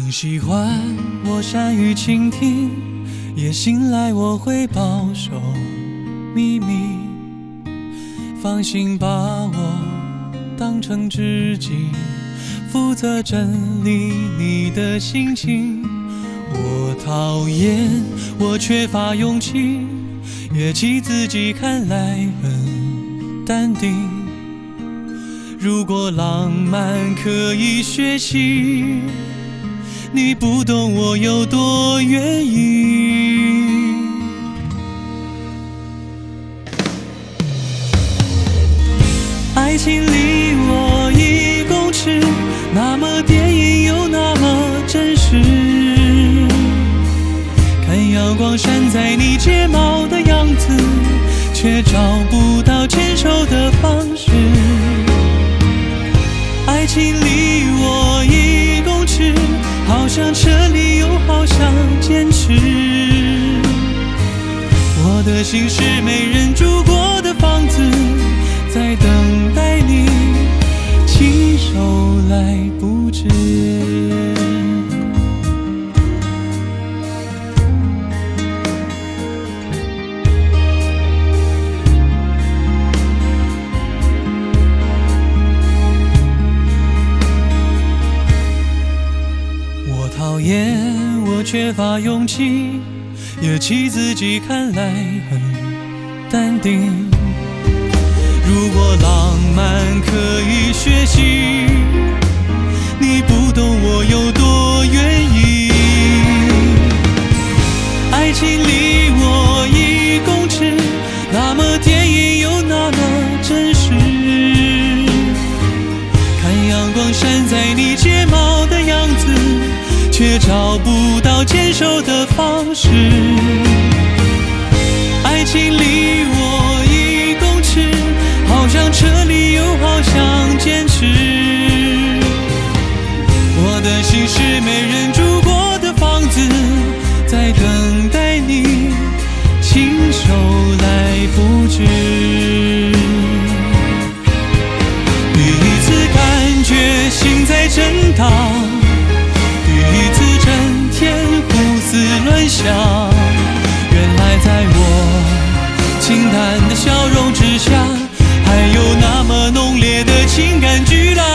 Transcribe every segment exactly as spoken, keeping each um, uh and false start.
你喜欢我善于倾听，也信赖我会保守秘密，放心把我当成知己，负责整理你的心情。我讨厌我缺乏勇气，也气自己看来很淡定。如果浪漫可以学习，你不懂我有多愿意。爱情离我一公尺，那么电影又那么真实。看阳光闪在你睫毛的样子，却找不到牵手的方式。爱情离我一公尺，好想撤离又好想坚持。我的心是没人住过的房子，在等待你亲手来布置。讨厌我缺乏勇气，也气自己看来很淡定。如果浪漫可以学习，你不懂我有多愿意。爱情离我一公尺，那么电影又那么真实。看阳光闪在你睫毛的样子，却找不到牵手的方式。爱情离我一公尺，好想撤离又好想坚持。我的心是没人住过的房子，在等待你亲手来布置。第一次感觉心在震荡，乱想，原来在我清淡的笑容之下，还有那么浓烈的情感巨浪。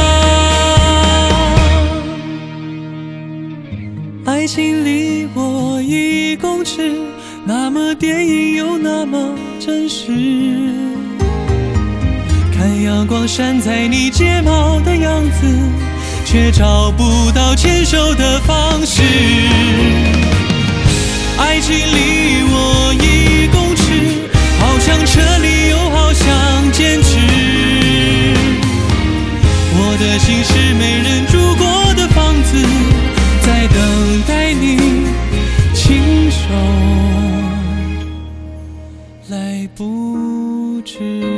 爱情离我一公尺，那么电影又那么真实。看阳光闪在你睫毛的样子，却找不到牵手的方式。爱情离我一公尺，好想撤离又好想坚持。我的心是没人住过的房子，在等待你亲手来布置。